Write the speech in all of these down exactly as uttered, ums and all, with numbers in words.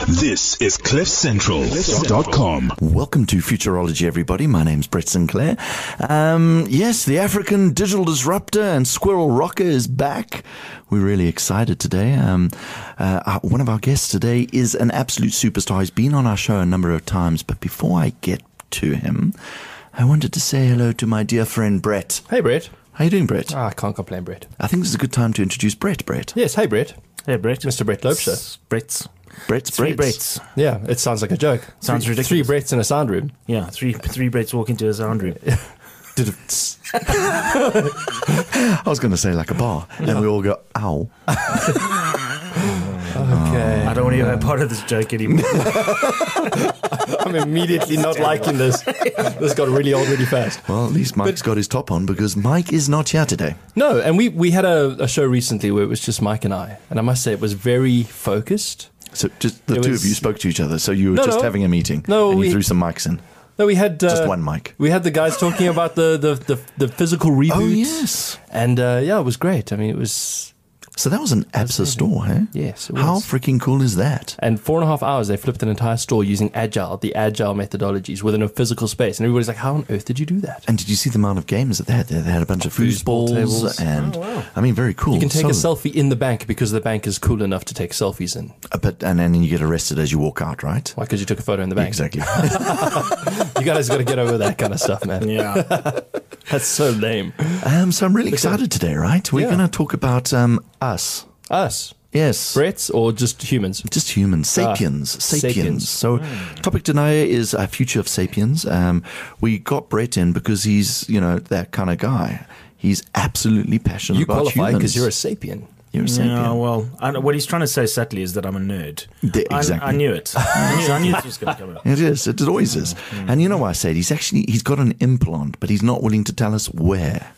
This is cliff central dot com. Welcome to Futurology, everybody. My name's Brett Sinclair. Um, yes, the African digital disruptor and squirrel rocker is back. We're really excited today. Um, uh, one of our guests today is an absolute superstar. He's been on our show a number of times, but before I get to him, I wanted to say hello to my dear friend Brett. Hey, Brett. How you doing, Brett? Oh, I can't complain, Brett. I think this is a good time to introduce Brett, Brett. Yes, hey, Brett. Hey, Brett. Mister Brett Loebscher. Brett's. Brett's, Three Brett's. Bretts. Yeah, it sounds like a joke. Sounds three, ridiculous. Three Bretts in a sound room. Yeah, three three Bretts walk into a sound room. Did it? I was going to say like a bar, and we all go, ow. Okay. I don't want to be a part of this joke anymore. I'm immediately not liking this. This got really old really fast. Well, at least Mike's got his top on because Mike is not here today. No, and we, we had a, a show recently where it was just Mike and I, and I must say it was very focused. So just the It two was- of you spoke to each other. So you were No, just no. having a meeting. No, and you we- threw some mics in. No, we had uh, Just one mic. We had the guys talking about the, the, the, the physical reboot. Oh, yes. And uh, yeah, it was great. I mean, it was... So that was an ABSA store, huh? Yes, it was. How freaking cool is that? And four and a half hours, they flipped an entire store using Agile, the Agile methodologies within a physical space. And everybody's like, how on earth did you do that? And did you see the amount of games that they had? They had a bunch of Foosball foosballs tables. and, Oh, wow. I mean, very cool. You can take So- a selfie in the bank because the bank is cool enough to take selfies in. uh, But and then you get arrested as you walk out, right? Why? Because you took a photo in the bank. Exactly. You guys got to get over that kind of stuff, man. Yeah. That's so lame. um, so I'm really excited today, right? We're Yeah. going to talk about um, us. Us. Yes. Brits or just humans? Just humans, sapiens, Ah, sapiens. sapiens. So, topic tonight is a future of sapiens. Um, we got Brett in because he's, you know, that kind of guy. He's absolutely passionate You about qualify humans. because you're a sapien. You're a sapien. Yeah, well, I, know- what he's trying to say subtly is that I'm a nerd. The- I- exactly. I, knew it. I knew, I knew it was going to come out. It is. It always is. And you know why I said he's actually he's got an implant, but he's not willing to tell us where.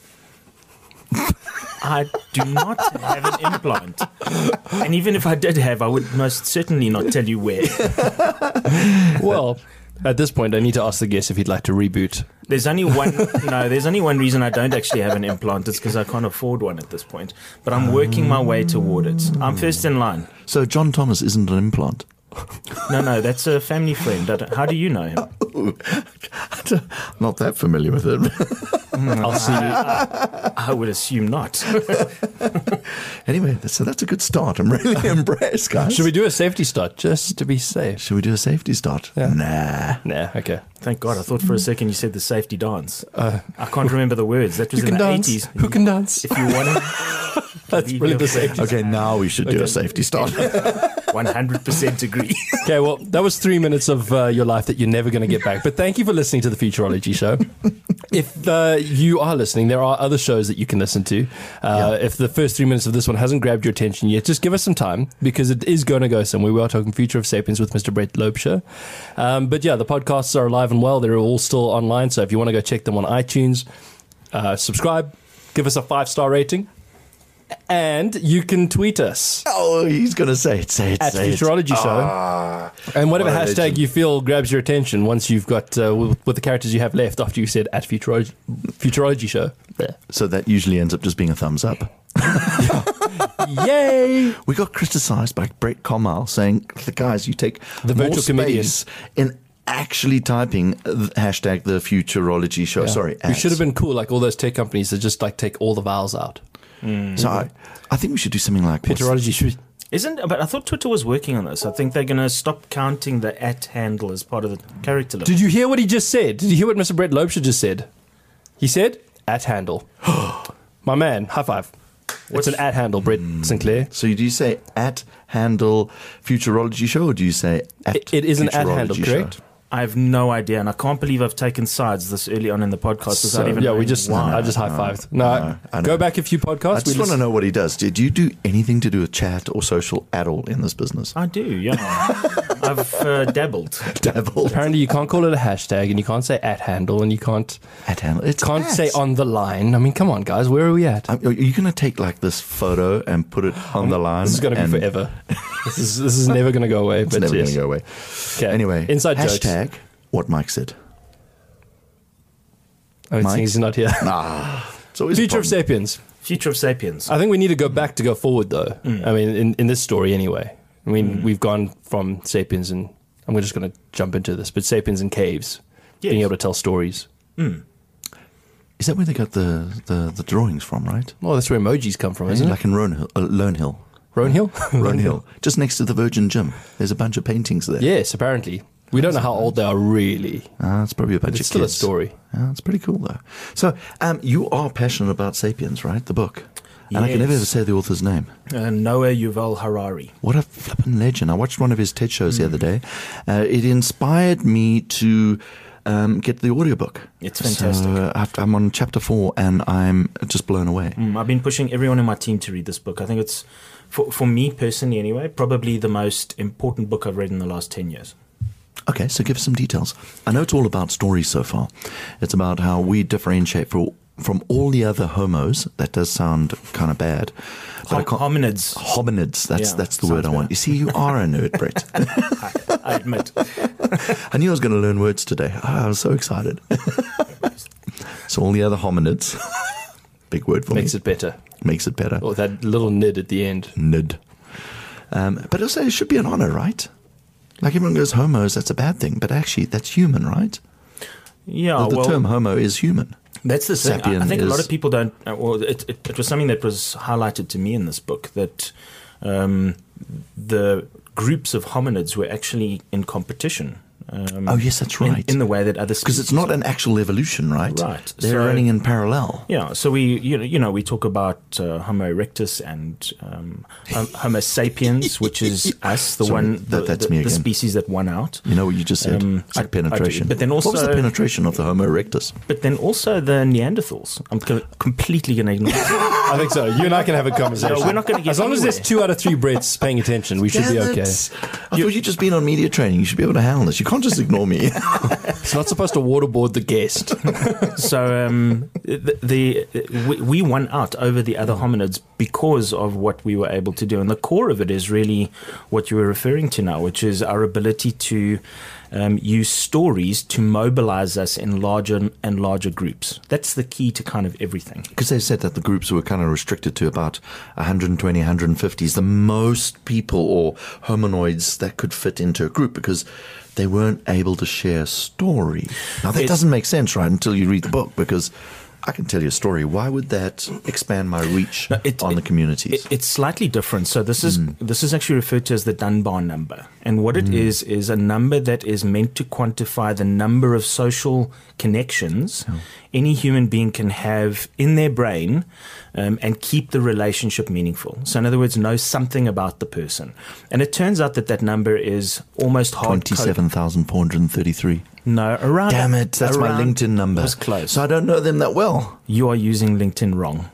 I do not have an implant. And even if I did have, I would most certainly not tell you where. Well, at this point, I need to ask the guest if he'd like to reboot. There's only one. No, there's only one reason I don't actually have an implant. It's because I can't afford one at this point. But I'm working my way toward it. I'm first in line. So John Thomas isn't an implant. No, no, that's a family friend. I don't- How do you know him? Not that familiar with it. I'll see you. I would assume not. Anyway, so that's a good start. I'm really impressed, guys. Should we do a safety start just to be safe? Should we do a safety start? Yeah. Nah. Nah, okay. Thank God. I thought for a second you said the safety dance. I can't remember the words. That was You in can the dance. eighties. Who can dance? If you want to. That's really the safety. Okay, now we should do Okay. a safety start. one hundred percent agree. Okay, well, that was three minutes of uh, your life that you're never going to get back. But thank you for listening to the Futurology Show. If uh, you are listening, there are other shows that you can listen to. Uh, If the first three minutes of this one hasn't grabbed your attention yet, just give us some time because it is going to go somewhere. We are talking Future of Sapiens with Mister Brett Loebscher. Um, but yeah, the podcasts are alive and well. They're all still online. So if you want to go check them on iTunes, uh, subscribe, give us a five-star rating. And you can tweet us Oh, he's going to say it. Say it. at say Futurology it. Show. Ah, And whatever what a hashtag legend. you feel grabs your attention once you've got, uh, with, with the characters you have left after you said at Futurology, Futurology Show. There. So that usually ends up just being a thumbs up. Yay! We got criticised by Brett Comal saying, guys, you take The more virtual comedian. space in actually typing uh, hashtag the Futurology Show. Sorry, We ads. should have been cool like all those tech companies that just like take all the vowels out. So I, I think we should do something like what's- Futurology should. Isn't, but I thought Twitter was working on this. I think they're going to stop counting the at handle as part of the character limit. Did you hear what he just said? Did you hear what Mister Brett Loebscher just said? He said, at handle. My man, high five. What's- It's an at handle, Brett Sinclair. So do you say at handle Futurology Show or do you say at It, it is an at Futurology handle, Show? correct? I have no idea, and I can't believe I've taken sides this early on in the podcast without So, even yeah, we knowing just, why. I just high fived. No, no, I go know. back a few podcasts. I just We want to listen- know what he does. Did you do anything to do with chat or social at all in this business? I do, yeah. I've uh, dabbled. Dabble. Apparently, you can't call it a hashtag, and you can't say at handle, and you can't At handle. It's can't at. say on the line. I mean, come on, guys, where are we at? Are you going to take like this photo and put it on the line? This is going to be and forever. This is this is never going to go away. It's but never yes. going to go away. Okay. Anyway, inside jokes. hashtag what Mike said. Oh, it Mike? seems he's not here. Ah, it's always a Future of problem. Sapiens. Future of Sapiens. I think we need to go back to go forward, though. I mean, in, in this story, anyway. I mean, mm. we've gone from Sapiens, and I'm just going to jump into this, but Sapiens and caves, yes. being able to tell stories. Mm. Is that where they got the, the, the drawings from, right? Well, that's where emojis come from, isn't like it? Like in Roan Hill, uh, Lone Hill. Roan Hill? Roan Hill. Just next to the Virgin Gym. There's a bunch of paintings there. Yes, apparently. We don't know how old they are really. Uh, it's probably a bunch but it's of kids. It's still a story. Uh, it's pretty cool, though. So, um, you are passionate about Sapiens, right? The book. And yes. I can never ever say the author's name. Uh, Noah Yuval Harari. What a flippin' legend. I watched one of his TED shows mm. the other day. Uh, it inspired me to um, get the audiobook. It's fantastic. So, uh, I'm on chapter four, and I'm just blown away. Mm, I've been pushing everyone in my team to read this book. I think it's, for, for me personally anyway, probably the most important book I've read in the last ten years. Okay, so give us some details. I know it's all about stories so far. It's about how we differentiate for, from all the other homos. That does sound kind of bad. Hom- hominids. Hominids, that's yeah, that's the word I want. better. You see, you are a nerd, Brett. I, I admit. I knew I was going to learn words today. Oh, I was so excited. So all the other hominids, big word for Makes me. it better. Makes it better. Or that little nid at the end. Nid. Um, but also, it should be an honor, right? Like everyone goes homos, that's a bad thing, but actually that's human, right? Yeah, the, the well, term homo is human. That's the thing. I, I think is, a lot of people don't. Uh, well, it, it, it was something that was highlighted to me in this book that um, the groups of hominids were actually in competition. Um, oh yes, that's right. In, in the way that other species, because it's not an actual evolution, right? Right. They're so, running in parallel. Yeah. So we, you know, you know, we talk about uh, Homo erectus and um, Homo sapiens, which is us, the Sorry, one, that, the, that's the, me the again. species that won out. You know what you just said? Um, it's like I, penetration. I do, but then also, what was the penetration of the Homo erectus? But then also the Neanderthals. I'm co- completely going to ignore that. I think so. You and I can have a conversation. No, we're not going to get As long anywhere. as there's two out of three Brits paying attention, we should Damn be it. okay. I you, thought you'd just been on media training. You should be able to handle this. You can't just ignore me. It's not supposed to waterboard the guest. So um, the, the we, we won out over the other hominids because of what we were able to do, and the core of it is really what you were referring to now, which is our ability to um, use stories to mobilize us in larger and larger groups. That's the key to kind of everything. Because they said that the groups were kind of restricted to about one hundred twenty, one hundred fifty is the most people or hominoids that could fit into a group, because they weren't able to share a story. Now, that It's, doesn't make sense, right, until you read the book, because I can tell you a story. Why would that expand my reach no, it, on it, the communities? It, it's slightly different. So this is mm. this is actually referred to as the Dunbar number. And what it mm. is, is a number that is meant to quantify the number of social connections oh. any human being can have in their brain um, and keep the relationship meaningful. So in other words, know something about the person. And it turns out that that number is almost hard twenty-seven thousand four hundred thirty-three. No, around. Damn it, that's around, my LinkedIn number. It was close. So I don't know them that well. You are using LinkedIn wrong.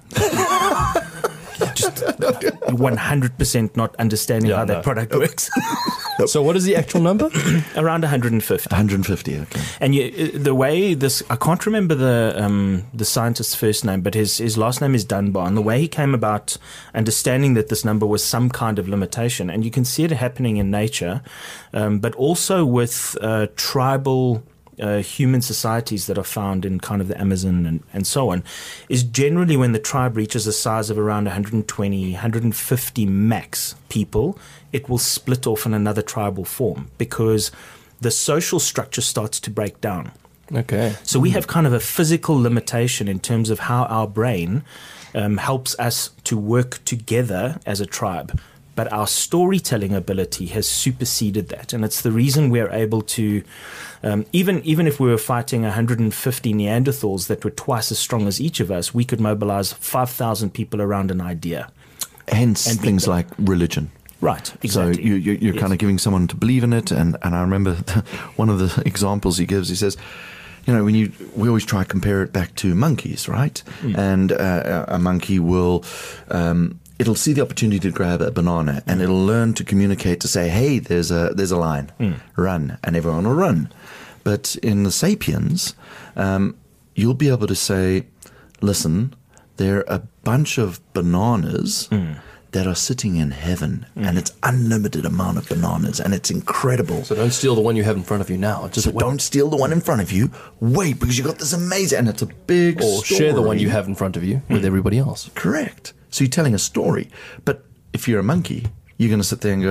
Just one hundred percent not understanding Yeah, how no. that product works. So what is the actual number? Around one hundred fifty. one hundred fifty, okay. And you, the way this, I can't remember the um, the scientist's first name, but his, his last name is Dunbar. And the way he came about understanding that this number was some kind of limitation, and you can see it happening in nature, um, but also with uh, tribal uh, human societies that are found in kind of the Amazon and, and so on, is generally when the tribe reaches a size of around one hundred twenty, one hundred fifty max people, it will split off in another tribal form because the social structure starts to break down. Okay. So we have kind of a physical limitation in terms of how our brain um, helps us to work together as a tribe. But our storytelling ability has superseded that. And it's the reason we're able to, um, even, even if we were fighting one hundred fifty Neanderthals that were twice as strong as each of us, we could mobilize five thousand people around an idea. Hence And things be- like religion. Right, exactly. So you, you, you're Yes. kind of giving someone to believe in it. And, and I remember one of the examples he gives, he says, you know, when you, we always try to compare it back to monkeys, right? Mm. And uh, a monkey will, um, it'll see the opportunity to grab a banana, and it'll learn to communicate to say, hey, there's a, there's a line, Mm. run, and everyone will run. But in the Sapiens, um, you'll be able to say, listen, there are a bunch of bananas Mm. that are sitting in heaven, mm. and it's unlimited amount of bananas, and it's incredible. So don't steal the one you have in front of you now. Just So wait. don't steal the one in front of you. Wait, because you got this amazing, and it's a big Or story. share the one you have in front of you with everybody else. Correct. So you're telling a story. But if you're a monkey, you're going to sit there and go,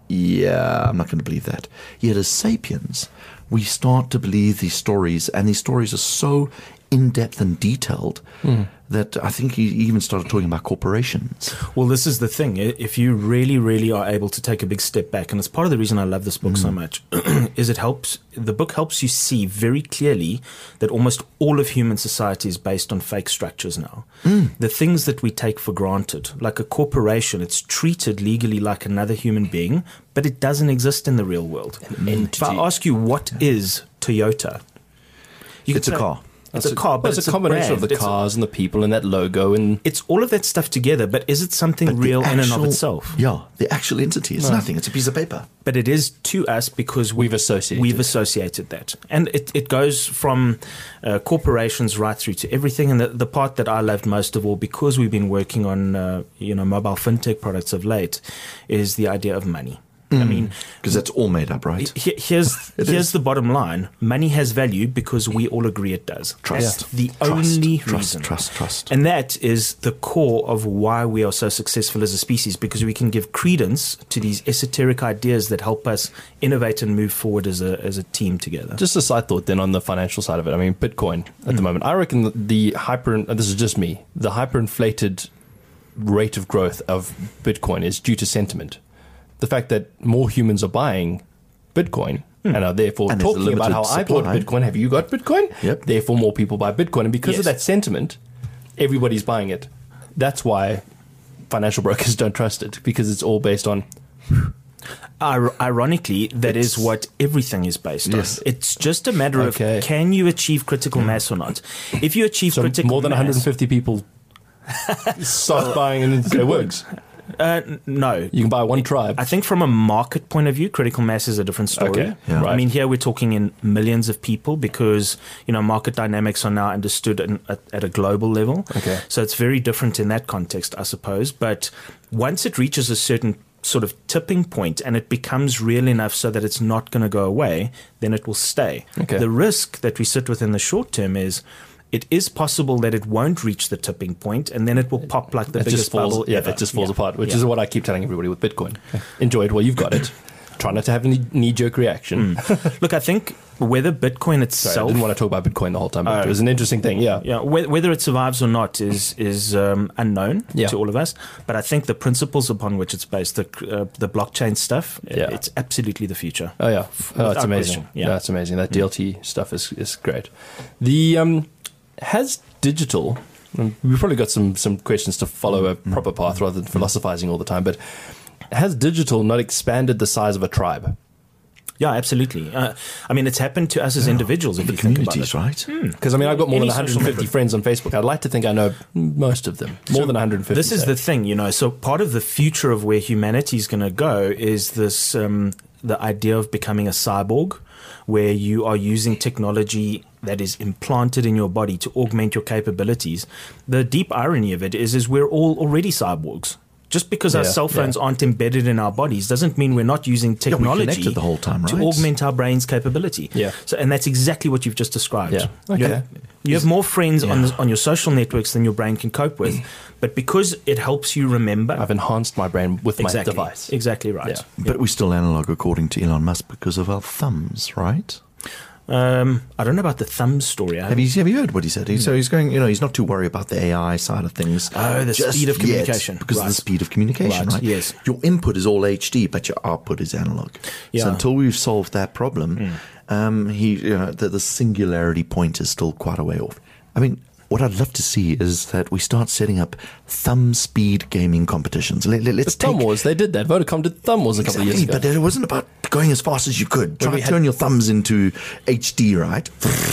yeah, I'm not going to believe that. Yet as sapiens, we start to believe these stories, and these stories are so in-depth and detailed mm. that I think he even started talking about corporations. Well, this is the thing. If you really, really are able to take a big step back, and it's part of the reason I love this book mm. so much, is it helps, the book helps you see very clearly that almost all of human society is based on fake structures now. Mm. The things that we take for granted, like a corporation, it's treated legally like another human being, but it doesn't exist in the real world. If I ask you, what is Toyota? You it's a say, car. It's a, a car, but it's, it's a combination a of the it's cars a, and the people and that logo, and it's all of that stuff together. But is it something real actual, in and of itself? Yeah, the actual entity. It's no. nothing. It's a piece of paper. But it is to us because we've associated we've associated that, and it, it goes from uh, corporations right through to everything. And the, the part that I loved most of all, because we've been working on uh, you know mobile fintech products of late, is the idea of money. Mm. I mean, because that's all made up, right? He, here's here's is. the bottom line: money has value because we all agree it does. Trust. That's the trust, only trust, reason. Trust, trust, and that is the core of why we are so successful as a species, because we can give credence to these esoteric ideas that help us innovate and move forward as a as a team together. Just a side thought then on the financial side of it. I mean, Bitcoin at mm. the moment, I reckon the, the hyper. This is just me. The hyperinflated rate of growth of Bitcoin is due to sentiment. The fact that more humans are buying Bitcoin mm. and are therefore and talking about how supply. I bought Bitcoin. Have you got Bitcoin? Yep. Therefore, more people buy Bitcoin. And because yes. of that sentiment, everybody's buying it. That's why financial brokers don't trust it, because it's all based on... Ir- ironically, that it's, is what everything is based yes. on. It's just a matter okay. of, can you achieve critical mass or not? If you achieve so critical more than mass... one hundred fifty people start buying and it works. Uh, n- no. You can buy one tribe. I think from a market point of view, critical mass is a different story. Okay. Yeah. Right. I mean, here we're talking in millions of people because, you know, market dynamics are now understood in, at, at a global level. Okay. So it's very different in that context, I suppose. But once it reaches a certain sort of tipping point and it becomes real enough so that it's not going to go away, then it will stay. Okay. The risk that we sit with in the short term is it is possible that it won't reach the tipping point and then it will pop like the it biggest just falls, bubble yeah, ever. it just falls yeah. apart, which yeah. is what I keep telling everybody with Bitcoin. Enjoy it while you've got it. Try not to have any knee-jerk reaction. Mm. Look, I think whether Bitcoin itself... Sorry, I didn't want to talk about Bitcoin the whole time, but uh, it was an interesting thing, yeah. Yeah, whether it survives or not is is um, unknown yeah. to all of us. But I think the principles upon which it's based, the uh, the blockchain stuff, yeah. it's absolutely the future. Oh, yeah. Oh, it's amazing. Yeah. yeah, it's amazing. That D L T mm. stuff is, is great. The... Um, Has digital, we've probably got some, some questions to follow a proper path rather than philosophizing all the time, but has digital not expanded the size of a tribe? Yeah, absolutely. Uh, I mean, it's happened to us as yeah, individuals, if the you think about communities, it. right? Because, mm. I mean, I've got more Any than one hundred fifty friends on Facebook. I'd like to think I know most of them, more so than one hundred fifty. This is say. the thing, you know, so part of the future of where humanity is going to go is this, um, the idea of becoming a cyborg, where you are using technology that is implanted in your body to augment your capabilities. The deep irony of it is, is we're all already cyborgs. Just because yeah, our cell phones yeah. aren't embedded in our bodies doesn't mean we're not using technology yeah, the whole time, right? to augment our brain's capability. Yeah. So, and that's exactly what you've just described. Yeah. Okay. You have, you have more friends yeah. on the, on your social networks than your brain can cope with, but because it helps you remember, I've enhanced my brain with exactly, my device. Exactly right. Yeah. But we still analog, according to Elon Musk, because of our thumbs, right? Um, I don't know about the thumb story. Have you, have you heard what he said? He, so he's going, you know, he's not too worried about the A I side of things. Oh, the speed of communication. Yet, because right. of the speed of communication, right. right? Yes. Your input is all H D, but your output is analog. Yeah. So until we've solved that problem, mm. um, he, you know, the, the singularity point is still quite a way off. I mean, what I'd love to see is that we start setting up thumb speed gaming competitions. Let, let, let's the take Thumb Wars, they did that. Vodacom did Thumb Wars a couple exactly, of years ago. But it wasn't about going as fast as you could. Try to turn your thumbs into H D, right?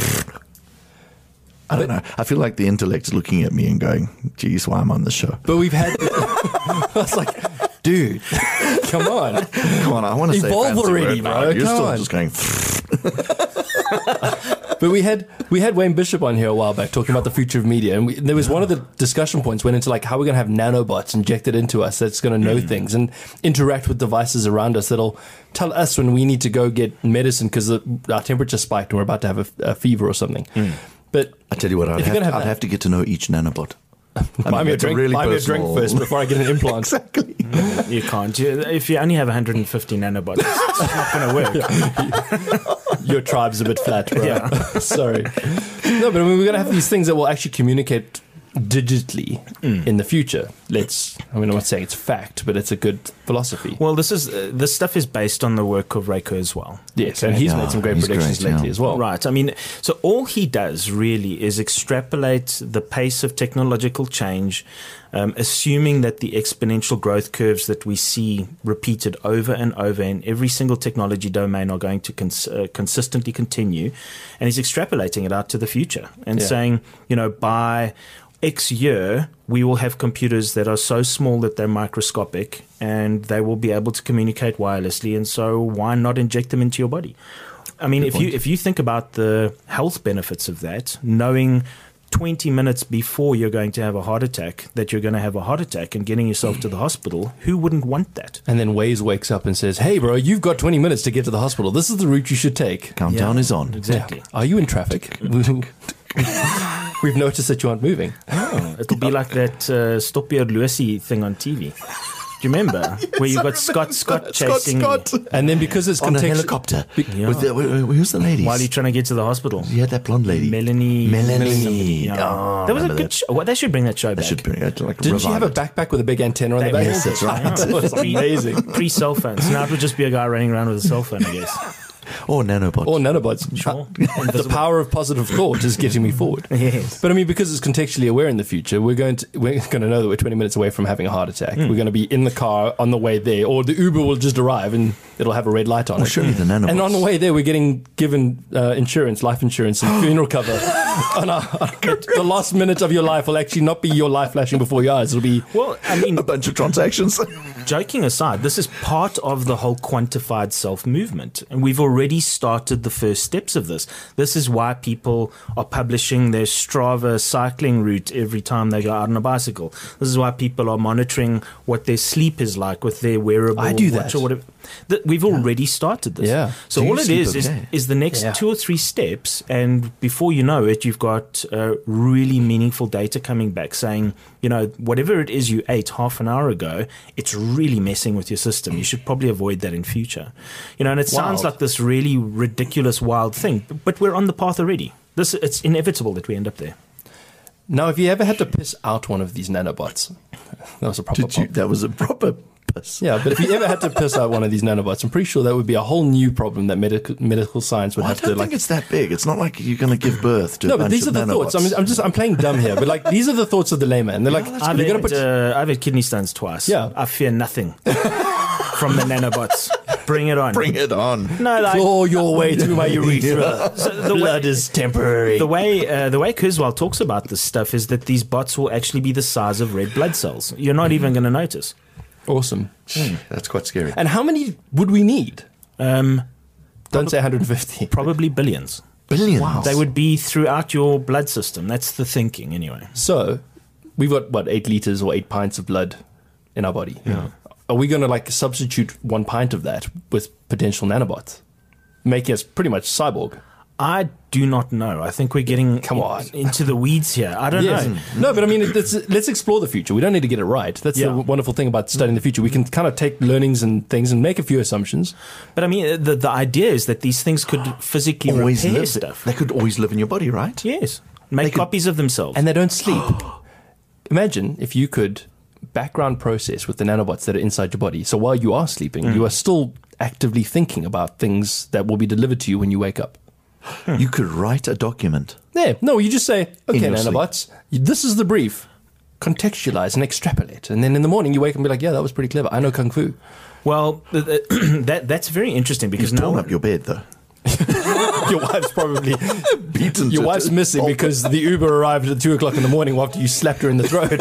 I don't know. I feel like the intellect is looking at me and going, geez, why am I on this show? But we've had... I was like, dude, come on. Come on, I want to say Evolve already, word, bro. You're Come still on. just going... But we had we had Wayne Bishop on here a while back talking about the future of media, and we, there was one of the discussion points went into like how we're going to have nanobots injected into us that's going to know mm. things and interact with devices around us that'll tell us when we need to go get medicine because our temperature spiked and we're about to have a, a fever or something. Mm. But I tell you what, I'd, have, have, I'd have to get to know each nanobot. I buy mean, me a that's a drink. really buy me a drink personal- first before I get an implant. Exactly. You can't. You, if you only have one hundred fifty nanobots, it's not going to work. Your tribe's a bit flat, bro. Yeah. Sorry. No, but I mean, we're going to have these things that will actually communicate digitally mm. in the future. Let's, I mean, I'm not saying it's fact, but it's a good philosophy. Well, this is uh, this stuff is based on the work of Ray Kurzweil. Yes, and he's Yeah, made some great he's predictions great, lately yeah. as well. Right. I mean, so all he does really is extrapolate the pace of technological change, um, assuming that the exponential growth curves that we see repeated over and over in every single technology domain are going to cons- uh, consistently continue. And he's extrapolating it out to the future and Yeah. saying, you know, by X year, we will have computers that are so small that they're microscopic and they will be able to communicate wirelessly. And so why not inject them into your body? I mean, Good if point. you if you think about the health benefits of that, knowing twenty minutes before you're going to have a heart attack that you're going to have a heart attack and getting yourself to the hospital, who wouldn't want that? And then Waze wakes up and says, hey, bro, you've got twenty minutes to get to the hospital. This is the route you should take. Countdown Yeah. is on. Exactly. Yeah. Are you in traffic? We've noticed that you aren't moving. Oh, it'll be like that uh, Stop Your Lucy thing on T V. Do you remember? Where you got Scott Scott chasing Scott, Scott. And then because it's on a contextu- helicopter. Yeah. With the, wh- wh- who's the lady? while you're trying to get to the hospital. You had that blonde lady. Melanie. Melanie. Yeah. Oh, that was a remember good that. show. Well, they should bring that show They back. should bring it to like Didn't she have a revive it. backpack with a big antenna on the back? Yes, that's right. That was amazing. Pre cell phones. Now it would just be a guy running around with a cell phone, I guess. Or nanobots. Or nanobots. Sure. The power of positive thought is getting me forward. Yes. But I mean, because it's contextually aware in the future, we're going to we're going to know that we're twenty minutes away from having a heart attack. Hmm. We're going to be in the car on the way there, or the Uber will just arrive and it'll have a red light on Well, it. surely the nanobots. And on the way there, we're getting given uh, insurance, life insurance, and funeral cover. on our, on the last minute of your life will actually not be your life flashing before your eyes. It'll be Well, I mean, a bunch of transactions. joking aside, this is part of the whole quantified self movement. And we've already started the first steps of this. This is why people are publishing their Strava cycling route every time they go out on a bicycle. This is why people are monitoring what their sleep is like with their wearable I do watch that. or whatever. That we've already started this. Yeah. So Do you all it sleep is is, okay? is the next Yeah. two or three steps, and before you know it, you've got uh, really meaningful data coming back saying, you know, whatever it is you ate half an hour ago, it's really messing with your system. You should probably avoid that in future. You know, and it sounds Wild. like this really ridiculous, wild thing, but we're on the path already. This it's inevitable that we end up there. now. If you ever had to piss out one of these nanobots, that was a proper. Did you? pop. That was a proper piss. Yeah, but if you ever had to piss out one of these nanobots, I'm pretty sure that would be a whole new problem that medical medical science would Well, I have don't to think like. it's that big. It's not like you're going to give birth to No, a but bunch these are of the nanobots. thoughts. I mean, I'm just I'm playing dumb here, but like these are the thoughts of the layman. They're like, I've you're had, gonna put. uh, I've had kidney stones twice. Yeah. I fear nothing from the nanobots. Bring it on. Bring it on. No, like, Claw your way through my urethra. So the way- Blood is temporary. The way uh, the way Kurzweil talks about this stuff is that these bots will actually be the size of red blood cells. You're not even going to notice. Awesome. That's quite scary. And how many would we need? Um, Don't say one hundred fifty. probably billions. Billions. They would be throughout your blood system. That's the thinking, anyway. So, we've got what eight liters or eight pints of blood in our body. Yeah. Are we going to like substitute one pint of that with potential nanobots, making us pretty much cyborg? I do not know. I think we're getting Come on. into the weeds here. I don't Yes. know. No, but I mean, it- it's, let's explore the future. We don't need to get it right. That's Yeah. the wonderful thing about studying the future. We can kind of take learnings and things and make a few assumptions. But I mean, the the idea is that these things could physically always repair live. stuff. They could always live in your body, right? Yes, make could- copies of themselves. And they don't sleep. Imagine if you could background process with the nanobots that are inside your body. So while you are sleeping, Mm. you are still actively thinking about things that will be delivered to you when you wake up. You could write a document. Yeah, no, you just say, okay, your sleep. nanobots, this is the brief. Contextualize and extrapolate. And then in the morning you wake up and be like, yeah, that was pretty clever. I know Kung Fu. well, th- th- that that's very interesting because You've no torn one, up your bed, though. Your wife's probably, Beaten your to- wife's to missing pulp. because the Uber arrived at two o'clock in the morning after you slapped her in the throat.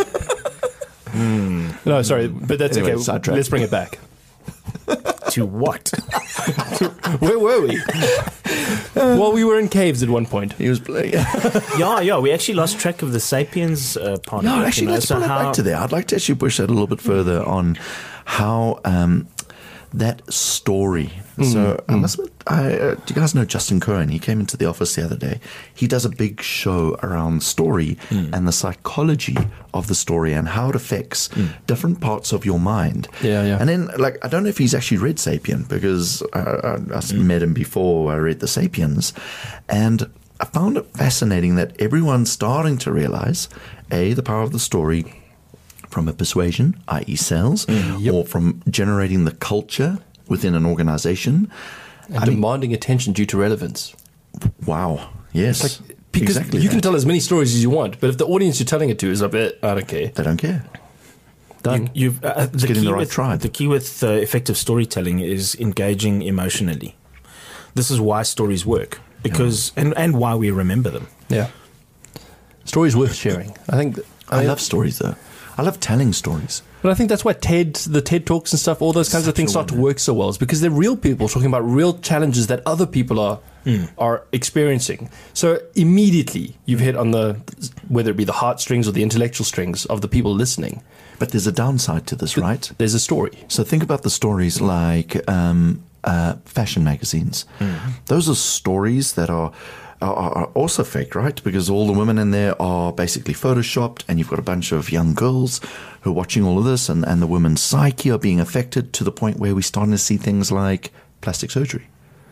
No, sorry, but that's Anyway, okay. sidetrack. Let's bring it back. to what? Where were we? Well, we were in caves at one point. He was playing. yeah, yeah. We actually lost track of the Sapiens uh, part. No, of it, actually, you know, let's so pull it how- back to there. I'd like to actually push that a little bit further on how um, that story. Mm, so I must admit, I, uh, do you guys know Justin Cohen? He came into the office the other day. He does a big show around story mm. and the psychology of the story and how it affects mm. different parts of your mind. Yeah, yeah. And then, like, I don't know if he's actually read Sapien, because I, I, I mm. met him before I read the Sapiens, and I found it fascinating that everyone's starting to realize, A, the power of the story from a persuasion, that is sales, mm, yep. or from generating the culture within an organization. And I demanding mean, attention due to relevance. Wow. Yes. It's like, because exactly you that. can tell as many stories as you want, but if the audience you're telling it to is like, eh, I don't care. They don't care. Done. You, you've, uh, the, get in key the right with, tribe. the key with uh, effective storytelling is engaging emotionally. This is why stories work, because yeah. and, and why we remember them. Yeah. Stories worth sharing. I think. Th- I, I love stories, though. I love telling stories. But I think that's why TED, the TED Talks and stuff, all those kinds Such of things a start to winner. work so well. It's because they're real people talking about real challenges that other people are mm. are experiencing. So immediately you've hit on the, whether it be the heartstrings or the intellectual strings of the people listening. But there's a downside to this, right? There's a story. So think about the stories like um, uh, fashion magazines. Mm. Those are stories that are, are are also fake, right? Because all the women in there are basically photoshopped, and you've got a bunch of young girls who are watching all of this, and, and the women's psyche are being affected to the point where we're starting to see things like plastic surgery.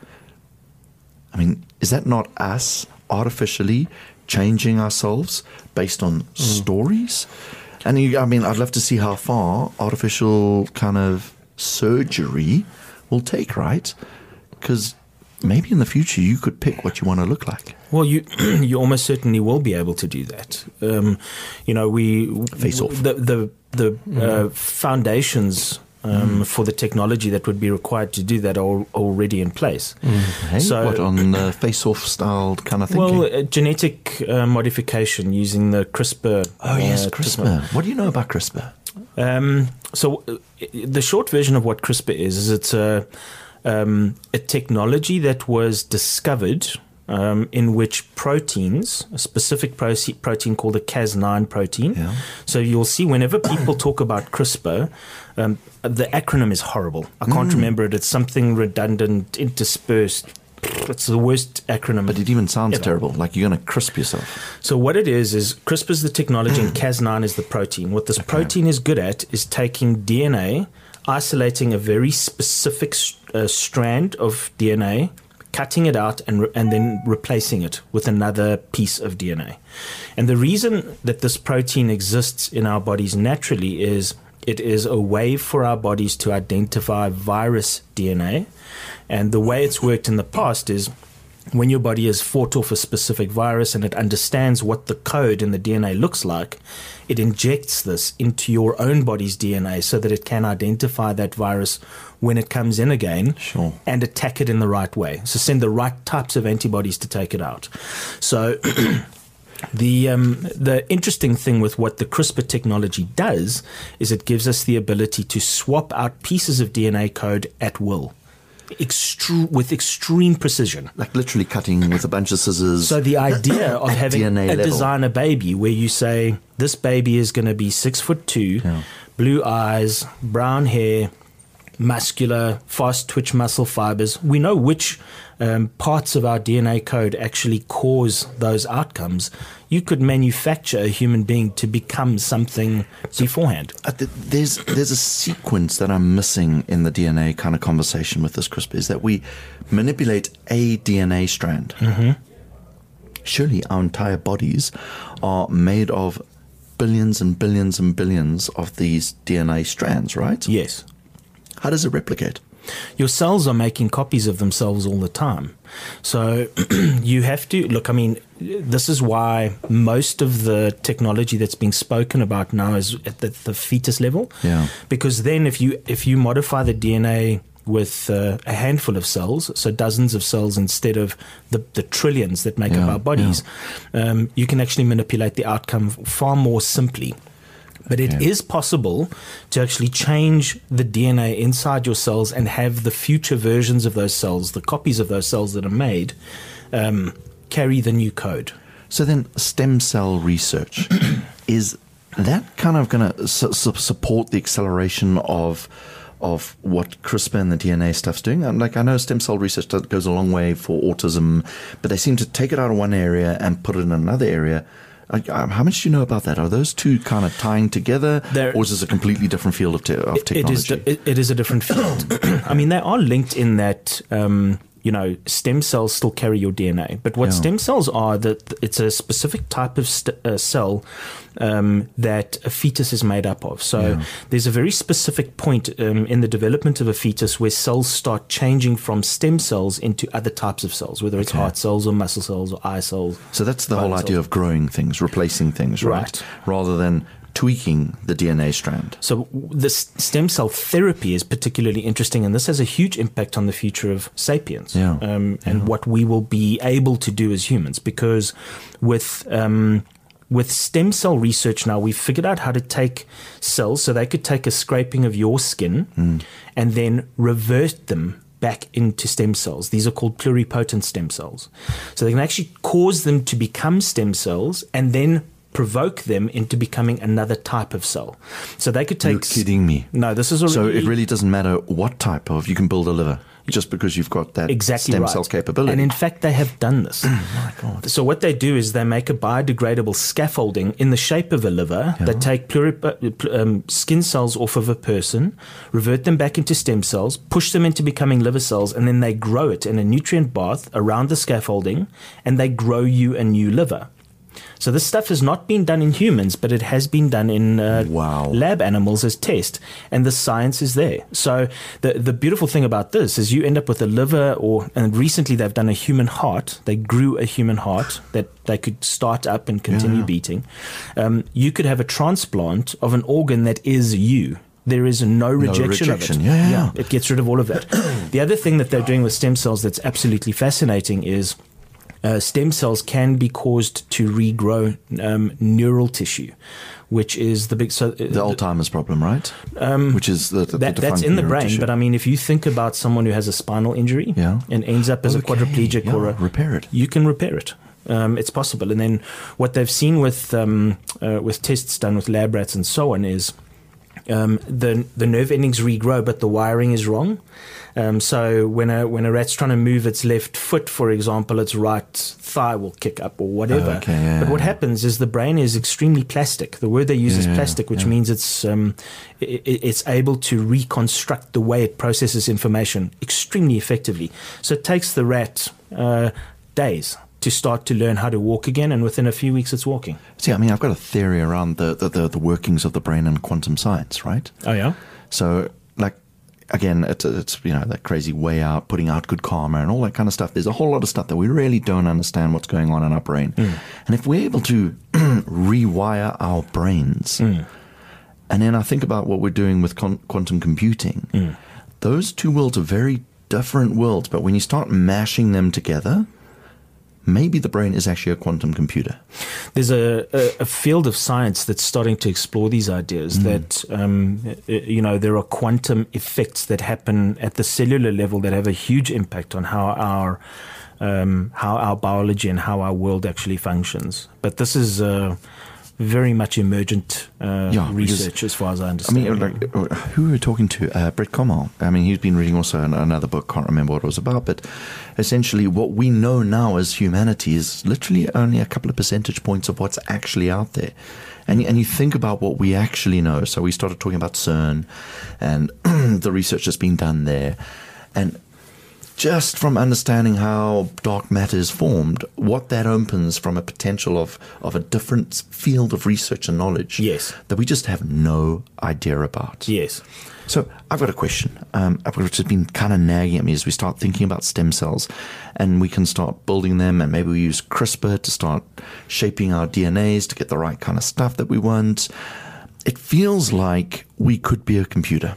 I mean, is that not us artificially changing ourselves based on mm. stories? And you, I mean, I'd love to see how far artificial kind of surgery will take, right? Because maybe in the future you could pick what you want to look like. Well, you you almost certainly will be able to do that. Um, you know, we Face off. the the the mm. uh, foundations um, mm. for the technology that would be required to do that are already in place. Mm. Hey, so, what, on uh, face-off style kind of thinking? Well, uh, genetic uh, modification using the CRISPR. Oh yes, uh, CRISPR. technology. What do you know about CRISPR? Um, so uh, the short version of what CRISPR is is it's a um, a technology that was discovered um, in which proteins, a specific proce- protein called the Cas nine protein. Yeah. So you'll see whenever people talk about CRISPR, um, the acronym is horrible. I can't Mm. remember it. It's something redundant, interspersed. It's the worst acronym. But it even sounds ever. terrible, like you're going to crisp yourself. So what it is, is CRISPR is the technology and Cas nine is the protein. What this Okay. protein is good at is taking D N A, isolating a very specific uh, strand of D N A, cutting it out, and re- and then replacing it with another piece of D N A. And the reason that this protein exists in our bodies naturally is it is a way for our bodies to identify virus D N A. And the way it's worked in the past is when your body has fought off a specific virus and it understands what the code in the D N A looks like, it injects this into your own body's D N A so that it can identify that virus when it comes in again Sure. and attack it in the right way. So send the right types of antibodies to take it out. So the um, the interesting thing with what the CRISPR technology does is it gives us the ability to swap out pieces of D N A code at will. Extre- with extreme precision. Like literally cutting with a bunch of scissors. So the idea of At having D N A a level. designer baby where you say, this baby is going to be six foot two, Yeah. blue eyes, brown hair, muscular, fast twitch muscle fibers. We know which um, parts of our D N A code actually cause those outcomes. You could manufacture a human being to become something beforehand. Uh, th- there's there's a sequence that I'm missing in the D N A kind of conversation with this CRISPR, is that we manipulate a D N A strand. Mm-hmm. Surely our entire bodies are made of billions and billions and billions of these D N A strands, right? Yes. How does it replicate? Your cells are making copies of themselves all the time. So you have to look, I mean, this is why most of the technology that's being spoken about now is at the, the fetus level. Yeah. Because then if you if you modify the D N A with uh, a handful of cells, so dozens of cells instead of the, the trillions that make Yeah, up our bodies, um, you can actually manipulate the outcome far more simply. But it Okay. is possible to actually change the D N A inside your cells and have the future versions of those cells, the copies of those cells that are made, um, carry the new code. So then stem cell research, is that kind of going to su- su- support the acceleration of of what CRISPR and the D N A stuff's doing. I'm like, I know stem cell research does- goes a long way for autism, but they seem to take it out of one area and put it in another area. Like, um, how much do you know about that? Are those two kind of tying together, They're- or is this a completely different field of, te- of It is, technology? di- it, it is a different field. I mean, they are linked in that, um, you know, stem cells still carry your D N A. But what Yeah. stem cells are, that it's a specific type of st- uh, cell um, that a fetus is made up of. So Yeah. there's a very specific point um, in the development of a fetus where cells start changing from stem cells into other types of cells, whether it's Okay. heart cells or muscle cells or eye cells. So that's the whole Right, idea so- of growing things, replacing things, right? Right. Rather than tweaking the D N A strand. So this stem cell therapy is particularly interesting, and this has a huge impact on the future of sapiens, Yeah. um, and what we will be able to do as humans. Because with um, with stem cell research now, we've figured out how to take cells, so they could take a scraping of your skin Mm. and then revert them back into stem cells. These are called pluripotent stem cells. So they can actually cause them to become stem cells and then provoke them into becoming another type of cell. So they could take... You're kidding me. No, this is already... So it really doesn't matter what type of, you can build a liver just because you've got that exactly stem right. cell capability. And in fact, they have done this. my God. So what they do is they make a biodegradable scaffolding in the shape of a liver. Yeah. They take pluri- um, skin cells off of a person, revert them back into stem cells, push them into becoming liver cells, and then they grow it in a nutrient bath around the scaffolding, and they grow you a new liver. So this stuff has not been done in humans, but it has been done in uh, Wow. lab animals as test, and the science is there. So the the beautiful thing about this is you end up with a liver, or and recently they've done a human heart. They grew a human heart that they could start up and continue Yeah. beating. Um, you could have a transplant of an organ that is you. There is no rejection, rejection. of it. Yeah, yeah. It gets rid of all of that. The other thing that they're doing with stem cells that's absolutely fascinating is Uh, stem cells can be caused to regrow um, neural tissue, which is the big... So, uh, the Alzheimer's problem, right? Um, Which is the, the, that, the that's defunct in the neural brain, tissue. but I mean, if you think about someone who has a spinal injury Yeah. and ends up as a Okay, quadriplegic yeah, or a... repair it. You can repair it. Um, it's possible. And then what they've seen with um, uh, with tests done with lab rats and so on is um, the the nerve endings regrow, but the wiring is wrong. Um, so when a when a rat's trying to move its left foot, for example, its right thigh will kick up or whatever. Okay, yeah, but what yeah. happens is the brain is extremely plastic. The word they use Yeah, is plastic, which yeah. means it's um, it, it's able to reconstruct the way it processes information extremely effectively. So it takes the rat uh, days to start to learn how to walk again, and within a few weeks it's walking. See, I mean, I've got a theory around the, the, the, the workings of the brain and quantum science, right? Oh yeah. So, like, again, it's, it's, you know, that crazy way out, putting out good karma and all that kind of stuff. There's a whole lot of stuff that we really don't understand what's going on in our brain. Mm. And if we're able to rewire our brains, Mm. and then I think about what we're doing with con- quantum computing, Mm. those two worlds are very different worlds. But when you start mashing them together, maybe the brain is actually a quantum computer. There's a, a, a field of science that's starting to explore these ideas Mm. that, um, you know, there are quantum effects that happen at the cellular level that have a huge impact on how our um, how our biology and how our world actually functions. But this is uh, very much emergent uh, Yeah, because- research as far as I I understand. mean, like, uh, who were we talking to? Uh, Brett Comal. I mean, he's been reading also an, another book, can't remember what it was about, but essentially what we know now as humanity is literally only a couple of percentage points of what's actually out there. And, and you think about what we actually know. So we started talking about CERN and the research that's been done there. And just from understanding how dark matter is formed, what that opens from a potential of, of a different field of research and knowledge Yes. that we just have no idea about. Yes. So I've got a question. Um, I've got, which has been kind of nagging at me as we start thinking about stem cells, and we can start building them, and maybe we use CRISPR to start shaping our D N As to get the right kind of stuff that we want. It feels like we could be a computer.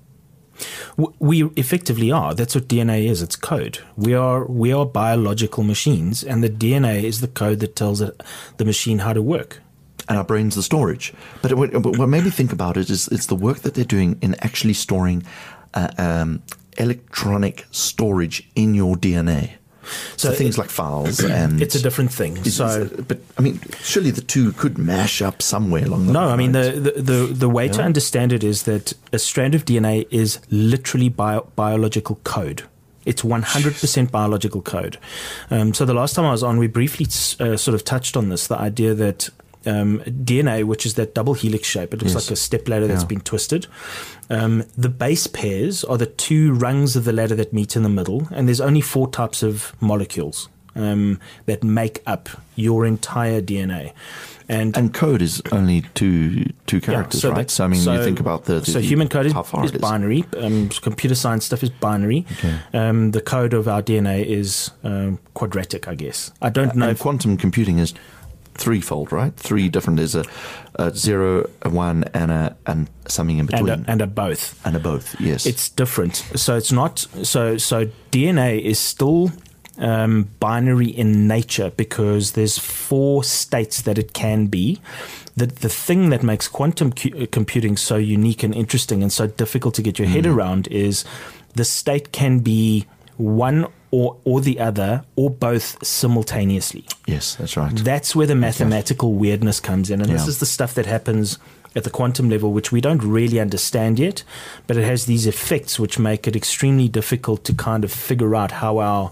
W- We effectively are. That's what D N A is. It's code. We are we are biological machines, and the D N A is the code that tells it, the machine how to work. And our brain's the storage. But it, what what made me think about it is it's the work that they're doing in actually storing uh, um, electronic storage in your D N A. So, things like files and it's a different thing. Is- So. is- but I mean, surely the two could mash up somewhere along the No, lines. I mean the the, the, the way to understand it is that a strand of D N A is literally bio, biological code. It's one hundred percent biological code. Um, so the last time I was on, we briefly uh, sort of touched on this, the idea that um, D N A, which is that double helix shape, it looks Yes. like a stepladder that's Yeah. been twisted. Um, the base pairs are the two rungs of the ladder that meet in the middle, and there's only four types of molecules um, that make up your entire D N A. And, And code is only two two characters, so right? that- so I mean, so- you think about the, the so human code is, how far is it is. binary. Um, computer science stuff is binary. Okay. Um, the code of our D N A is um, quadratic, I guess. I don't know. And If, quantum computing is threefold, right? Three different. There's a, a zero, a one, and a and something in and between, a, and a both. and a both. Yes, It's different. So it's not. So so D N A is still um, binary in nature because there's four states that it can be. The the thing that makes quantum cu- computing so unique and interesting and so difficult to get your head around is the state can be one or or the other or both simultaneously. yes, that's right. That's where the mathematical weirdness comes in. And this Yeah. is the stuff that happens at the quantum level, which we don't really understand yet, but it has these effects which make it extremely difficult to kind of figure out how our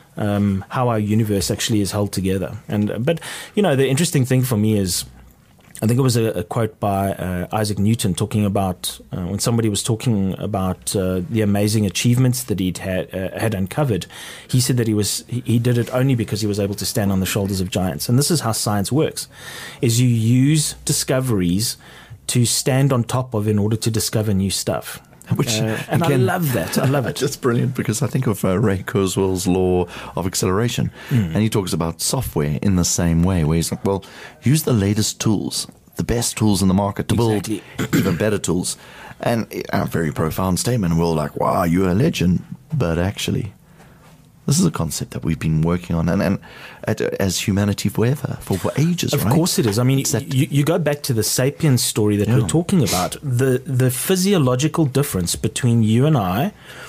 um, how our universe actually is held together. And but you know, the interesting thing for me is, I think it was a, a quote by uh, Isaac Newton talking about uh, when somebody was talking about uh, the amazing achievements that he'd had, uh, had uncovered. He said that he was he, he did it only because he was able to stand on the shoulders of giants. And this is how science works: is you use discoveries to stand on top of in order to discover new stuff. Which, Uh, and I again- love that. I love it. That's brilliant because I think of uh, Ray Kurzweil's law of acceleration, and he talks about software in the same way, where he's like, well, use the latest tools, the best tools in the market to Exactly. build even better tools. And a very profound statement. We're all like, wow, you're a legend. But actually, this is a concept that we've been working on and, and at, as humanity forever, for, for ages, Of right? course it is. I mean, It's that- you, you go back to the sapiens story that Yeah. we're talking about. The the physiological difference between you and I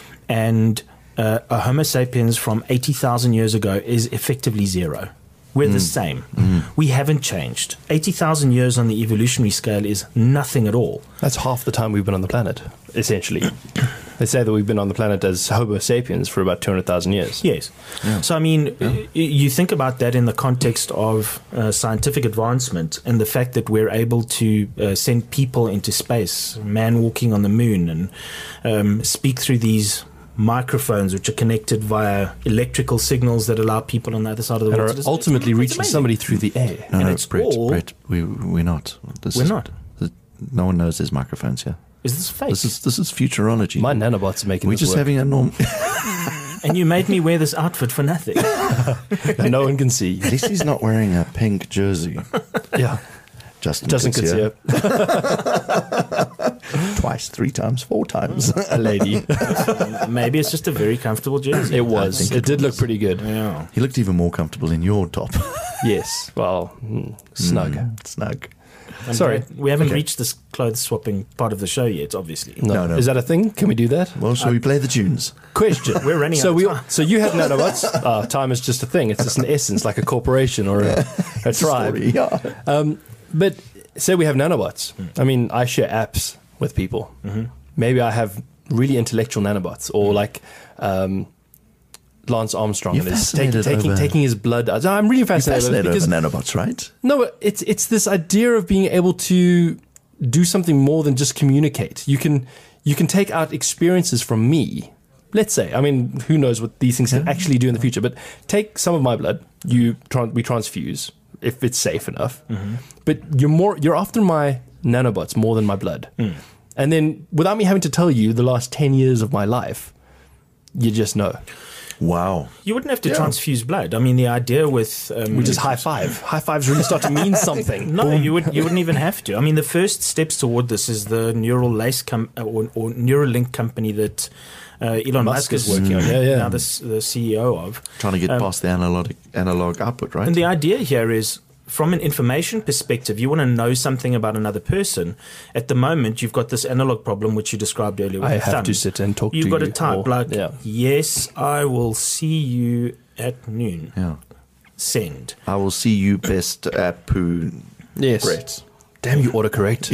and uh, a Homo sapiens from eighty thousand years ago is effectively zero. We're the same. We haven't changed. eighty thousand years on the evolutionary scale is nothing at all. That's half the time we've been on the planet, essentially. They say that we've been on the planet as Homo sapiens for about two hundred thousand years. Yes. So, I mean, y- you think about that in the context of uh, scientific advancement and the fact that we're able to uh, send people into space, man walking on the moon, and um, speak through these microphones which are connected via electrical signals that allow people on the other side of the And world are to just- ultimately it's reaching amazing. somebody through the air. No, and no, it's Brett, all- Brett, we, we're not. This We're is, not. th- No one knows there's microphones here. Is this fake? This is this is futurology. My nanobots are making We're this just work. having a norm. and you made me wear this outfit for nothing. And no one can see. At least he's not wearing a pink jersey. Yeah. Justin, Justin Kutsia. Kutsia. Twice, three times, four times. A lady. Maybe it's just a very comfortable jersey. It was. think It, it did was. look pretty good. Yeah. He looked even more comfortable in your top. Yes. Well, mm, snug. Mm, snug. I'm Sorry. glad- We haven't Okay. reached this clothes swapping part of the show yet, obviously. No. No, no. Is that a thing? Can we do that? Well, shall we play the tunes? Question. We're running so out of we, time. So you had nanobots. Uh, time is just a thing. It's just an essence, like a corporation or a, a tribe. Story, yeah. Um, but say we have nanobots. I mean, I share apps with people. Mm-hmm. Maybe I have really intellectual nanobots, or like um, Lance Armstrong You're and his taking, fascinated taking, over- taking his blood. I'm really You're fascinated, fascinated because over nanobots, right? no, it's it's this idea of being able to do something more than just communicate. You can you can take out experiences from me. Let's say, I mean, who knows what these things can actually do in the future? But take some of my blood. You tran- we transfuse if it's safe enough. But you're more you're after my nanobots more than my blood. And then without me having to tell you the last ten years of my life, you just know. Wow. You wouldn't have to Yeah. transfuse blood. I mean, the idea with um, We just high five. High fives really start to mean something. no, you would you wouldn't even have to. I mean, the first steps toward this is the neural lace com- uh, or, or Neuralink company that uh, Elon Musk, Musk is is working on. Yeah, yeah. Now the, s- the C E O of. Trying to get Um, past the analog analog output, right? And the idea here is from an information perspective, you want to know something about another person. At the moment, you've got this analog problem, which you described earlier. With I the have thumb. to sit and talk You've to got you. to type or- like, yeah. yes, I will see you at noon. Yeah. Send. I will see you best at poo. Yes. Brett. Damn you, autocorrect.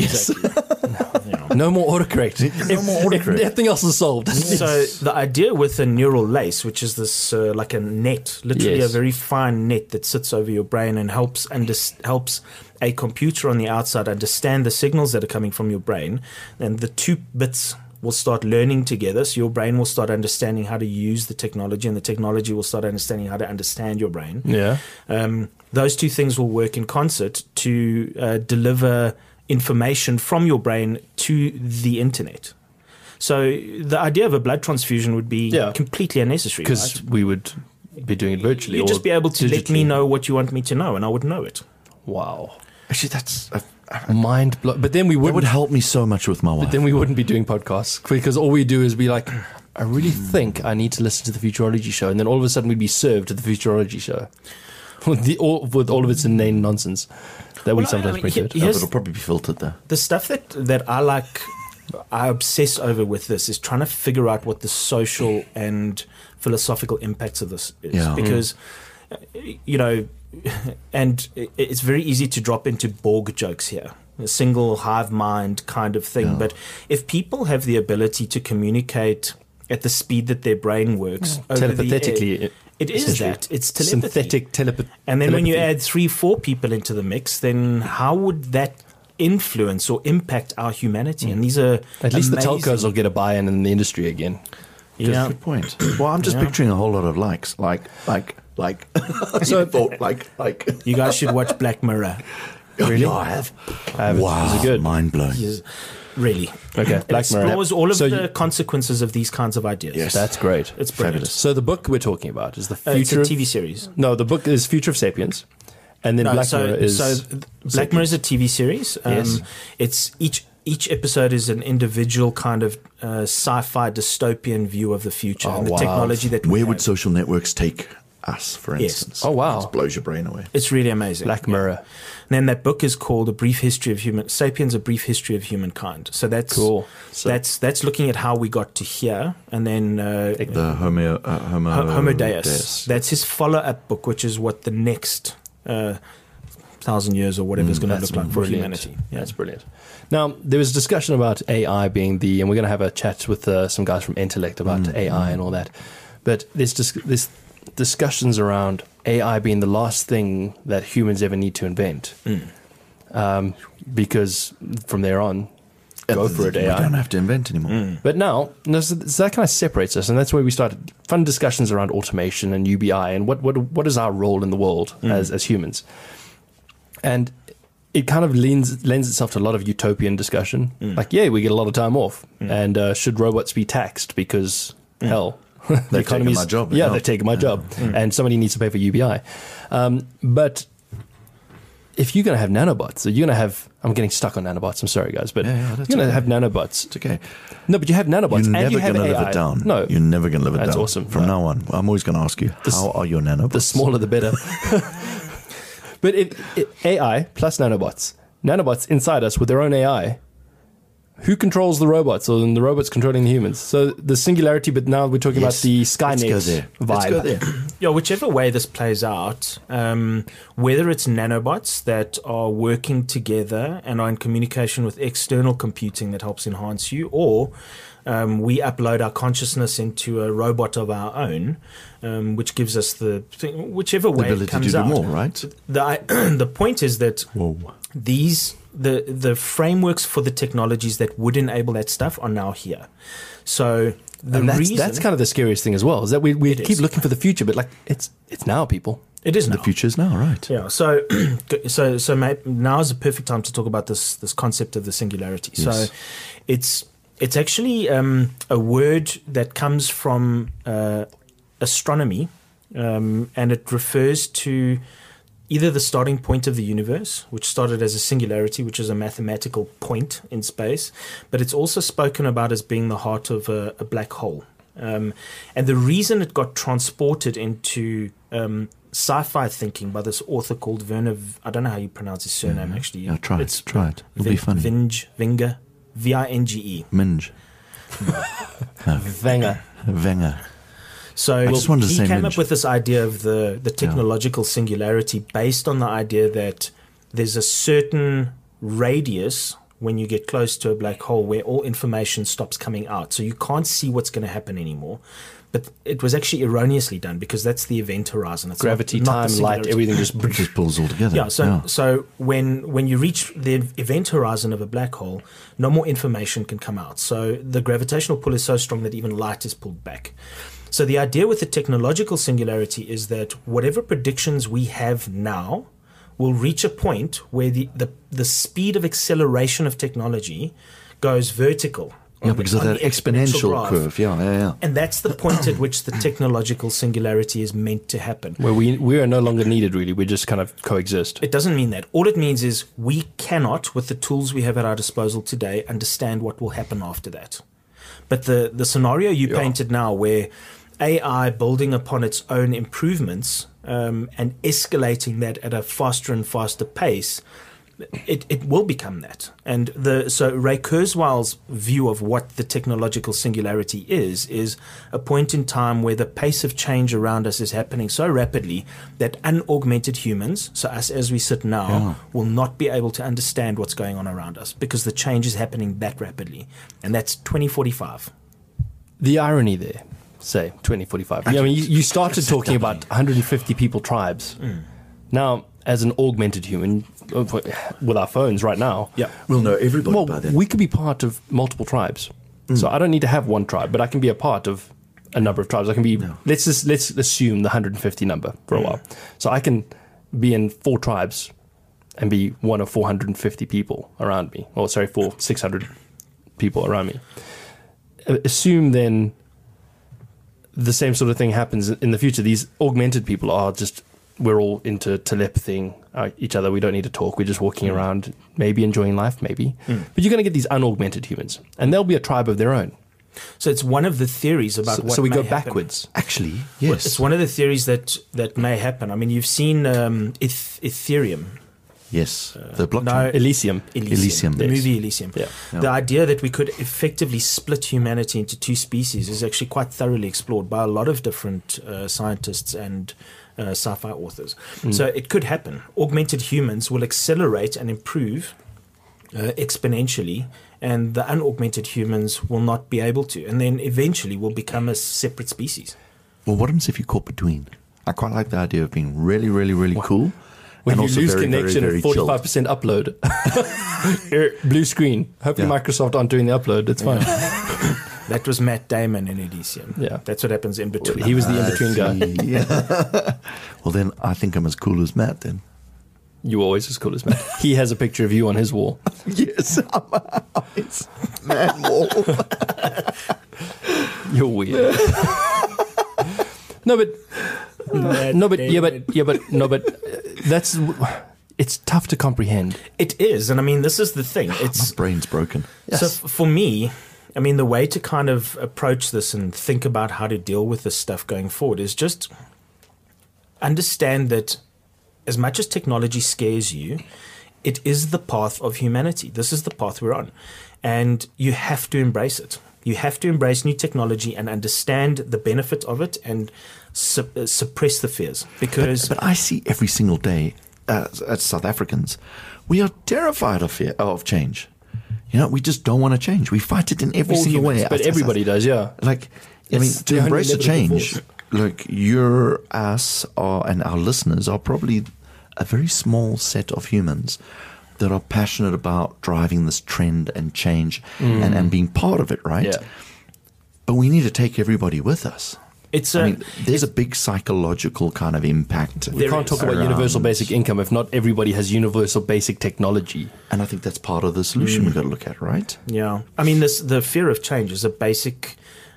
No more autocorrect. No more autocorrect. If everything else is solved. So the idea with a neural lace, which is this uh, like a net, literally Yes. a very fine net that sits over your brain and helps under- helps a computer on the outside understand the signals that are coming from your brain, and the two bits will start learning together. So your brain will start understanding how to use the technology, and the technology will start understanding how to understand your brain. Yeah. Um, those two things will work in concert to uh, deliver information from your brain to the internet. So the idea of a blood transfusion would be Yeah. completely unnecessary. Because Right? we would be doing it virtually. You'd or just be able to let me digitally. know what you want me to know, and I would know it. Wow. Actually, that's uh, Mind blow. But then we that wouldn't. would help me so much with my wife. Then we wouldn't be doing podcasts because all we do is be like, I really think I need to listen to the Futurology show, and then all of a sudden we'd be served to the Futurology show with the all, with all of its inane nonsense that we Well, I- sometimes I mean, bring to he- it. he- No, but Yes. it'll probably be filtered there. The stuff that, that I like, I obsess over with this is trying to figure out what the social and philosophical impacts of this is. Yeah. Because, uh, you know, and it- it's very easy to drop into Borg jokes here, a single hive mind kind of thing. Yeah. But if people have the ability to communicate at the speed that their brain works, over the Telepathetically, air, it is essentially. that. It's telepathy. Synthetic telepath. And then when you telepathy. add three, four people into the mix, then how would that influence or impact our humanity? And these are At least the amazing- telcos will get a buy-in in the industry again. Yeah. Good point. Well, I'm just Yeah. picturing a whole lot of likes, like, like, like. So- I thought, like, like. You guys should watch Black Mirror. Really? I have. I haven't. Wow, Is it good? mind blowing. Yes. Really. Okay, It Black Mirror. explores all of So the you- consequences of these kinds of ideas. Yes. That's great. It's brilliant. Fabulous. So the book we're talking about is the Uh, it's future. a of- T V series. No, the book is Future of Sapiens, and then No, Black so, Mirror is so th- Black Mirror is a T V series. Um, Yes. It's each each episode is an individual kind of uh, sci-fi dystopian view of the future Oh, and the wow. technology that we Where have. would social networks take us, for Yes. instance? Oh, wow. It blows your brain away. It's really amazing. Black Mirror. And then that book is called A Brief History of Human Sapiens, A Brief History of Humankind. So that's Cool. So- that's that's looking at how we got to here, and then uh, The Homo, uh, Homo, Ho- Homo Deus. Deus. That's his follow-up book, which is what the next uh, thousand years or whatever is going to That's look like for brilliant. humanity. Yeah. That's brilliant. Now, there was discussion about A I being the, and we're going to have a chat with uh, some guys from Intellect about Mm, A I and all that. But there's dis- there's discussions around A I being the last thing that humans ever need to invent. Mm. Um, because from there on, go for it, We A I. don't have to invent anymore. Mm. But now, no, so so that kind of separates us, and that's where we started fun discussions around automation and U B I and what what what is our role in the world as as humans. And it kind of lends lends itself to a lot of utopian discussion. Like, yeah, we get a lot of time off, and uh, should robots be taxed because hell, the They've taken economy's- my job, Yeah, yeah. they've taken my job, and somebody needs to pay for U B I. Um, but if you're going to have nanobots, so you're going to have. I'm getting stuck on nanobots. I'm sorry, guys, but Yeah, yeah, you're that's going to okay. have nanobots. It's okay. No, but you have nanobots, You're and never you have going to A I. live it down. No, You're never going to live it That's down. awesome. From No. now on, I'm always going to ask you, s- how are your nanobots? the smaller the better. But it, it, A I plus nanobots, nanobots inside us with their own A I. Who controls the robots, or then the robots controlling the humans? So the singularity, but now we're talking Yes. about the Skynet Let's go there. vibe. Let's go there. Yeah, whichever way this plays out, um, whether it's nanobots that are working together and are in communication with external computing that helps enhance you, or um, we upload our consciousness into a robot of our own, um, which gives us the thing, whichever The way it ability to comes do out. more, right? The the point is that Whoa. these the the frameworks for the technologies that would enable that stuff are now here. So the And that's, reason that's kind of the scariest thing as well, is that we, we It keep is. looking for the future, but like it's it's now, people. it is The now. future's now, right? Yeah. So so so ma- now is a perfect time to talk about this this concept of the singularity. Yes. So it's it's actually um, a word that comes from uh, astronomy, um, and it refers to either the starting point of the universe, which started as a singularity, which is a mathematical point in space, but it's also spoken about as being the heart of a, a black hole. Um, and the reason it got transported into um, sci-fi thinking by this author called Werner, I don't know how you pronounce his surname mm-hmm. actually. Yeah, try it's it, try it. It'll Vin- be funny. Vinge, Vinge, V I N G E. Minge. Wenger. Wenger. So I just wanted to he say came minge. up with this idea of the, the technological yeah. singularity based on the idea that there's a certain radius when you get close to a black hole where all information stops coming out. So you can't see what's going to happen anymore. But it was actually erroneously done because that's the event horizon. It's Gravity, not, not time, light, everything just, just pulls all together. Yeah, so yeah. so when when you reach the event horizon of a black hole, no more information can come out. So the gravitational pull is so strong that even light is pulled back. So the idea with the technological singularity is that whatever predictions we have now will reach a point where the, the, the speed of acceleration of technology goes vertical. Yeah, because of that exponential, exponential curve. Yeah, yeah, yeah. And that's the point at which the technological singularity is meant to happen. Where we we are no longer needed, really. We just kind of coexist. It doesn't mean that. All it means is we cannot, with the tools we have at our disposal today, understand what will happen after that. But the, the scenario you yeah. painted now, where A I building upon its own improvements um, and escalating that at a faster and faster pace, It, it will become that. And the so Ray Kurzweil's view of what the technological singularity is, is a point in time where the pace of change around us is happening so rapidly that unaugmented humans, so us as we sit now, yeah. will not be able to understand what's going on around us because the change is happening that rapidly. And that's twenty forty-five. The irony there, say, twenty forty-five. I mean, you, you started talking about one hundred fifty people tribes. Mm. Now, as an augmented human, with our phones right now, yeah, we'll know everybody well, by then. We could be part of multiple tribes. Mm. So I don't need to have one tribe, but I can be a part of a number of tribes. I can be, no. let's just, let's assume the one hundred fifty number for a mm. while. So I can be in four tribes and be one of four hundred fifty people around me. Or sorry, four, six hundred people around me. Assume then the same sort of thing happens in the future. These augmented people are just, we're all into telepathying uh, each other. We don't need to talk. We're just walking mm. around, maybe enjoying life, maybe. Mm. But you're going to get these unaugmented humans, and they'll be a tribe of their own. So it's one of the theories about so, what So we may go happen. backwards. Actually, yes. Well, it's one of the theories that, that may happen. I mean, you've seen um, Eth- Ethereum. Yes, the blockchain. No, Elysium. Elysium. Elysium. The Yes. movie Elysium. Yeah. The idea that we could effectively split humanity into two species is actually quite thoroughly explored by a lot of different uh, scientists and uh, sci-fi authors. Mm. So it could happen. Augmented humans will accelerate and improve uh, exponentially, and the unaugmented humans will not be able to, and then eventually will become a separate species. Well, what happens if you're caught between? I quite like the idea of being really, really, really well, cool. When and you also lose very, connection very, very and forty-five percent upload. Blue screen. Hopefully Yeah. Microsoft aren't doing the upload. It's fine. That was Matt Damon in Elysium. Yeah. That's what happens in between. He was the in-between guy. Yeah. Well, then I think I'm as cool as Matt then. You were always as cool as Matt. He has a picture of you on his wall. Yes, it's man wall. You're weird. No, but Matt no, but yeah, but Damon. yeah, but no, but uh, that's it's tough to comprehend. It is, and I mean, this is the thing. My It's brain's broken. so f- for me. I mean, the way to kind of approach this and think about how to deal with this stuff going forward is just understand that as much as technology scares you, it is the path of humanity. This is the path we're on, and you have to embrace it. You have to embrace new technology and understand the benefit of it and su- uh, suppress the fears. Because But, but I see every single day uh, as South Africans, we are terrified of fear, of change. You know, we just don't want to change. We fight it in every All single humans, way. but Us- us- everybody does, yeah. Like, I mean, It's to the only embrace a inevitable change, force. look, you're, us, are, and our listeners are probably a very small set of humans that are passionate about driving this trend and change Mm. and, and being part of it, right? Yeah. But we need to take everybody with us. it's a, I mean, there's a big psychological kind of impact. We can't talk about around- universal basic income if not everybody has universal basic technology. And I think that's part of the solution we've got to look at, right? Yeah, I mean, this the fear of change is a basic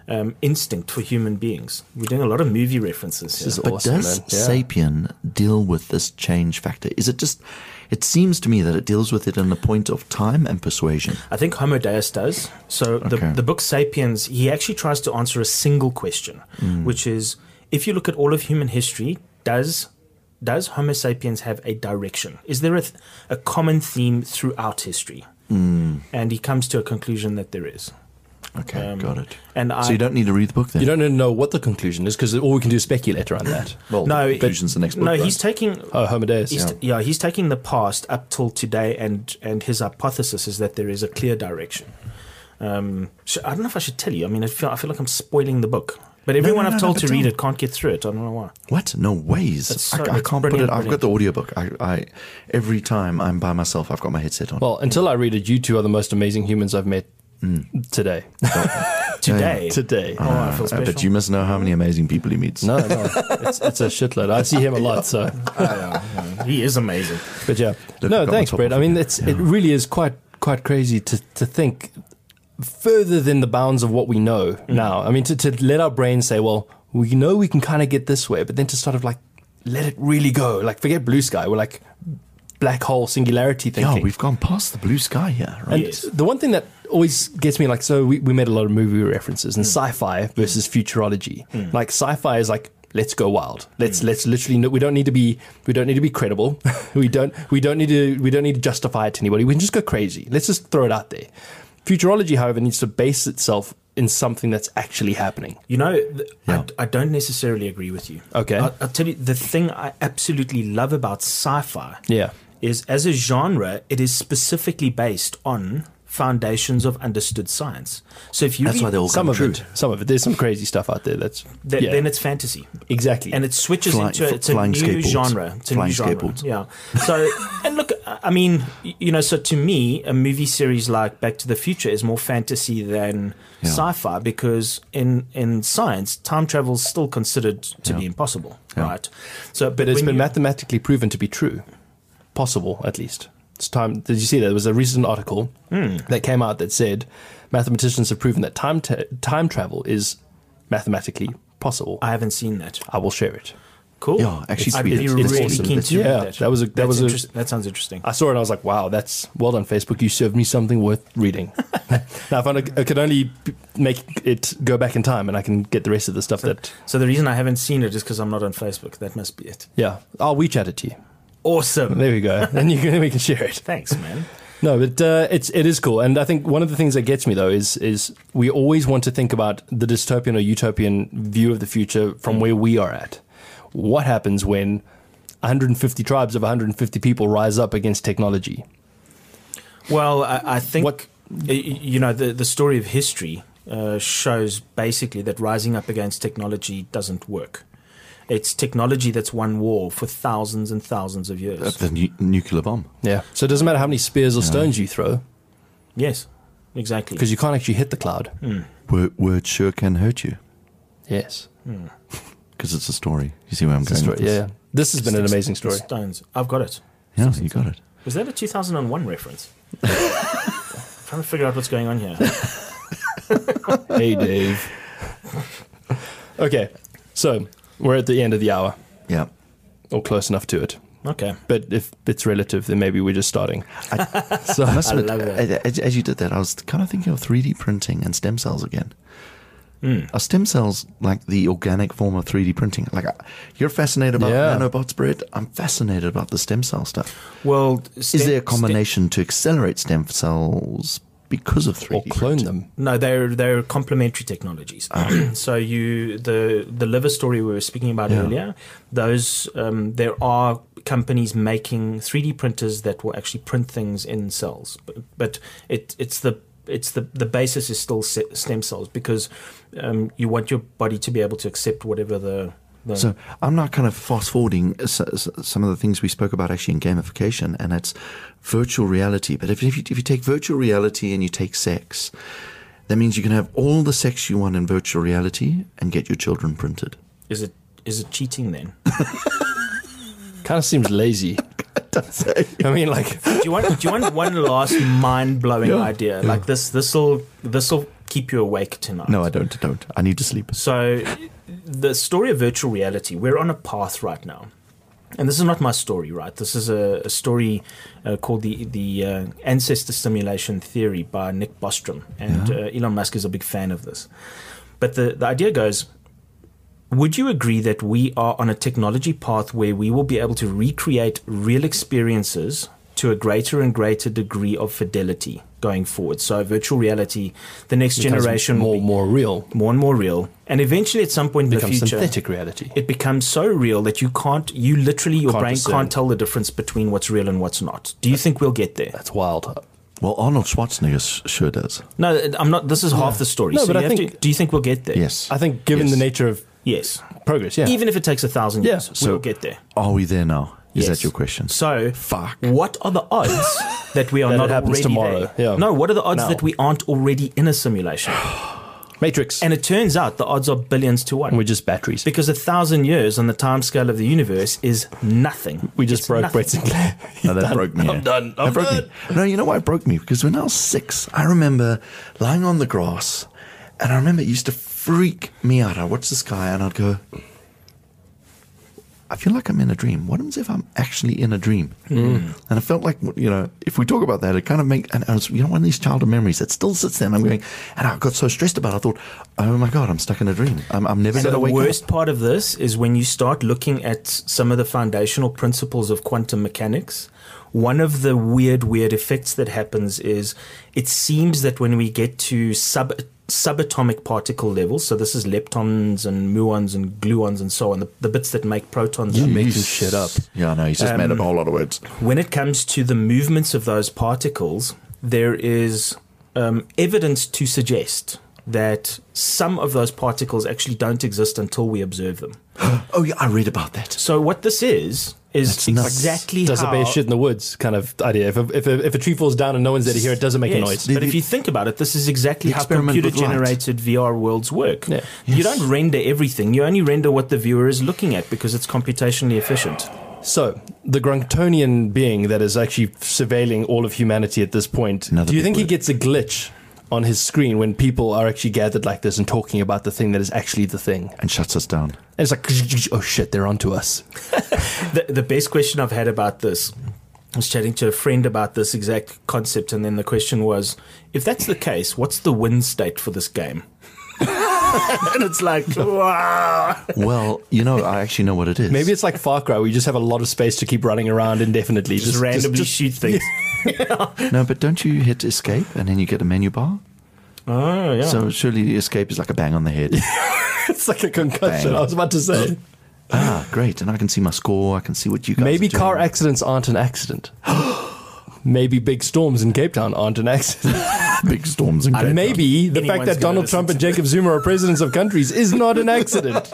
um, instinct for human beings. We're doing a lot of movie references here. This is But awesome, does man. Yeah. Sapien deal with this change factor? Is it just? It seems to me that it deals with it in the point of time and persuasion. I think Homo Deus does. So the, Okay. the book Sapiens, he actually tries to answer a single question, Mm. which is, if you look at all of human history, does does Homo sapiens have a direction? Is there a, th- a common theme throughout history? Mm. And he comes to a conclusion that there is. Okay, Um, got it. And I, So you don't need to read the book then. You don't know what the conclusion is because all we can do is speculate around that. Well, no, the conclusion's the next book. no, right? he's taking Oh, Homo Deus. He's Yeah. t- yeah, he's taking the past up till today, and and his hypothesis is that there is a clear direction. Um, sh- I don't know if I should tell you. I mean, I feel I feel like I'm spoiling the book, but everyone no, I've no, told no, to but read don't. it can't get through it. I don't know why. What? No ways. It's I, so- I it's can't put it. brilliant, I've got brilliant. the audiobook. I, I every time I'm by myself, I've got my headset on. Well, until I read it, you two are the most amazing humans I've met today. Today, today. Oh, I feel Uh, special. but you must know how many amazing people he meets. No, no, it's, it's a shitload. I see him a lot, so. he is amazing. But yeah, Look, no, I've got my thanks, top Brett. off I mean, again. it's it really is quite quite crazy to to think further than the bounds of what we know now. I mean, to to let our brains say, well, we know we can kind of get this way, but then to sort of like let it really go, like forget blue sky, we're like black hole singularity thinking. Yeah, we've gone past the blue sky here, right? And Yes. the one thing that always gets me, like, so we, we made a lot of movie references and sci-fi versus futurology. Like sci-fi is like, let's go wild. Let's let's literally no, we don't need to be we don't need to be credible. we don't we don't need to we don't need to justify it to anybody. We can just go crazy. Let's just throw it out there. Futurology, however, needs to base itself in something that's actually happening. You know, th- Yeah. I, I don't necessarily agree with you. Okay. I'll, I'll tell you the thing I absolutely love about sci-fi Yeah. is, as a genre, it is specifically based on foundations of understood science. So if you That's read- why they all Some come of true. it. Some of it. There's some crazy stuff out there that's Th- yeah, then it's fantasy. exactly. And it switches Fly- into f- it's a flying new skateboards. genre. It's a Flying new genre. skateboards. Yeah. So, and look, I mean, y- you know, so to me, a movie series like Back to the Future is more fantasy than Yeah. sci-fi because in in science, time travel is still considered to Yeah. be impossible, Yeah. right? So, But it's when been you- mathematically proven to be true. Possible, at least. It's time. Did you see that? There was a recent article that came out that said mathematicians have proven that time ta- time travel is mathematically possible. I haven't seen that. I will share it. Cool. Yeah, actually, I'd tweet be it. It's really awesome. keen It's- to read yeah, that. that was a- that That's was a- interest- that sounds interesting. I saw it and I was like, wow, that's well done, Facebook. You served me something worth reading. Now, if I, I could only b- make it go back in time and I can get the rest of the stuff that, So the reason I haven't seen it is because I'm not on Facebook. That must be it. yeah, I'll WeChat it to you. Awesome. There we go. Then you can, then we can share it. Thanks, man. No, but uh, it's it is cool, and I think one of the things that gets me though is is we always want to think about the dystopian or utopian view of the future from where we are at. What happens when one hundred fifty tribes of one hundred fifty people rise up against technology? Well, I, I think What- y- y- you know the the story of history uh, shows basically that rising up against technology doesn't work. It's technology that's won war for thousands and thousands of years. Uh, the nu- nuclear bomb. Yeah. So it doesn't matter how many spears or stones you throw Yes, exactly. because you can't actually hit the cloud. Word, word sure can hurt you Yes. because it's a story. You see where I'm It's a going story. with this? Yeah. This has been an amazing story. Stones. I've got it. Yeah, you got it. Was that a two thousand one reference? trying to figure out what's going on here. Hey, Dave. Okay. So we're at the end of the hour, Yeah. or close enough to it. Okay. But if it's relative, then maybe we're just starting. so I must I admit, love that. as, as you did that, I was kind of thinking of three D printing and stem cells again. Are stem cells like the organic form of three D printing? Like, uh, you're fascinated about Yeah. nanobots, Brett. I'm fascinated about the stem cell stuff. Well, Is there a combination to accelerate stem cells because of three or D clone printing? them. No, they're they're complementary technologies. So you the the liver story we were speaking about Yeah. earlier. Those um, there are companies making three D printers that will actually print things in cells, but, but it it's the it's the the basis is still se- stem cells because um, you want your body to be able to accept whatever the. the So I'm not kind of fast forwarding some of the things we spoke about actually in gamification, and it's virtual reality. But if, if, you, if you take virtual reality and you take sex, that means you can have all the sex you want in virtual reality and get your children printed. is it is it cheating then? Kind of seems lazy. I mean, like, do you want do you want one last mind blowing Yeah, idea like this? This will this will keep you awake tonight. No, I don't. Don't. I need to sleep. So, the story of virtual reality, we're on a path right now. And this is not my story, right? This is a, a story uh, called the the uh, Ancestor Simulation Theory by Nick Bostrom. And Yeah. uh, Elon Musk is a big fan of this. But the, the idea goes, would you agree that we are on a technology path where we will be able to recreate real experiences to a greater and greater degree of fidelity going forward? So virtual reality, the next Becomes generation will more be more real. more and more real. And eventually at some point in the Becomes future, synthetic reality. it becomes so real that you can't, you literally, your Can't brain discern. can't tell the difference between what's real and what's not. Do you think we'll get there? That's wild. Well, Arnold Schwarzenegger s- sure does. No, I'm not. This is half the story. No, so but you I have think- to, do you think we'll get there? Yes. I think given Yes. the nature of Yes. progress, yeah. Even if it takes a thousand Yeah. years, So- we'll get there. Are we there now? Is Yes. that your question? So, Fuck. what are the odds that we are That it not happens already tomorrow, there? yeah. No, what are the odds Now. that we aren't already in a simulation? Matrix. And it turns out the odds are billions to one. we're just batteries. Because a thousand years on the timescale of the universe is nothing. We just It's broke nothing. Brett Sinclair. No, that broke me. I'm yeah. done. I'm That broke done. me. No, you know why it broke me? Because when I was six, I remember lying on the grass, and I remember it used to freak me out. I'd watch the sky, and I'd go, I feel like I'm in a dream. What happens if I'm actually in a dream? Mm. And I felt like, you know, if we talk about that, it kind of make, and I was, you know, one of these childhood memories that still sits there, and I'm going, and I got so stressed about it, I thought, oh my God, I'm stuck in a dream. I'm, I'm never And going to the wake worst up. part of this is when you start looking at some of the foundational principles of quantum mechanics. One of the weird, weird effects that happens is it seems that when we get to sub subatomic particle levels, so this is leptons and muons and gluons and so on, the, the bits that make protons up. making shit up. Yeah, I know. He's just made up a whole lot of words. When it comes to the movements of those particles, there is um, evidence to suggest that some of those particles actually don't exist until we observe them. Oh, yeah, I read about that. So what this is is That's nuts. exactly Does how a bear shit in the woods kind of idea. If a, if a, if a tree falls down and no one's there to hear it, doesn't make Yes, a noise. but The- if you think about it, this is exactly the how experiment with light. computer-generated V R worlds work. Yeah. You Yes. don't render everything. You only render what the viewer is looking at because it's computationally efficient. So, the Gruntonian being that is actually surveilling all of humanity at this point, Another do you big think he word. gets a glitch on his screen when people are actually gathered like this and talking about the thing that is actually the thing? And shuts us down. And it's like, oh shit, they're onto us. The, the best question I've had about this, I was chatting to a friend about this exact concept, and then the question was, if that's the case, what's the win state for this game? And it's like, wow. Well, you know, I actually know what it is. Maybe it's like Far Cry, where you just have a lot of space to keep running around indefinitely. Just, randomly just- shoot things. No, but don't you hit escape and then you get a menu bar? Oh, yeah. So surely the escape is like a bang on the head. It's like a concussion, Bang. I was about to say. Ah, great. And I can see my score. I can see what you guys Maybe are doing. car accidents aren't an accident. Maybe big storms in Cape Town aren't an accident. Big storms and And maybe the Anyone's fact that gonna Donald listen Trump to and Jacob Zuma are presidents of countries is not an accident.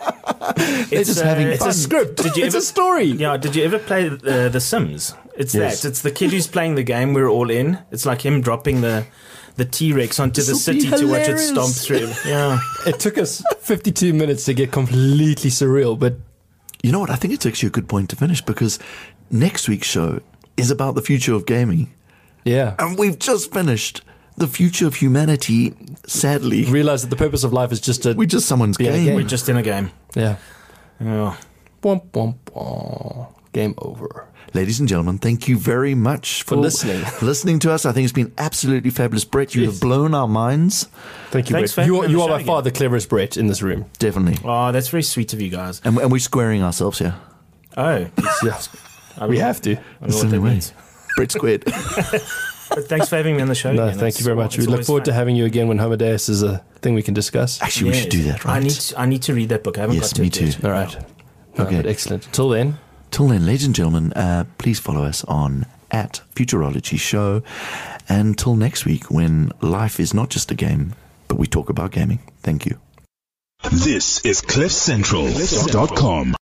it's just having It's fun. a script. Did you it's ever- a story. Yeah, did you ever play uh, The Sims? It's Yes. that. It's the kid who's playing the game. We're all in. It's like him dropping the the T-Rex onto the This'll be city to watch it hilarious. stomp through. Yeah. It took us fifty-two minutes to get completely surreal, but You know what? I think it's actually a good point to finish because next week's show is about the future of gaming. yeah. And we've just finished the future of humanity, sadly. Realize that the purpose of life is just to. We're just someone's Be in a game. game. We're just in a game. yeah. Yeah. Womp, womp, womp. Game over. Ladies and gentlemen, thank you very much for, For listening. listening to us. I think it's been absolutely fabulous. Brett, you Yes. have blown our minds. Thank you, Thanks Brett. for You having are, me you on are the by show far the cleverest Brett in this room. Definitely. Oh, that's very sweet of you guys. And, and we're squaring ourselves here. Oh, Yeah. I We don't- have to. I don't know That's what the that only way. means. Brett squared. But thanks for having me on the show. No, again. thank It's- you very much. We it's look always forward to fun. having you again when Homo Deus is a thing we can discuss. Actually, we should do Yes. that, right? I need to, I need to read that book. I haven't Yes, got to me it too. yet. All right. No, Okay. but excellent. Till then, Till then, ladies and gentlemen, uh, please follow us on at Futurology Show. And till next week, when life is not just a game, but we talk about gaming. Thank you. This is cliff central dot com.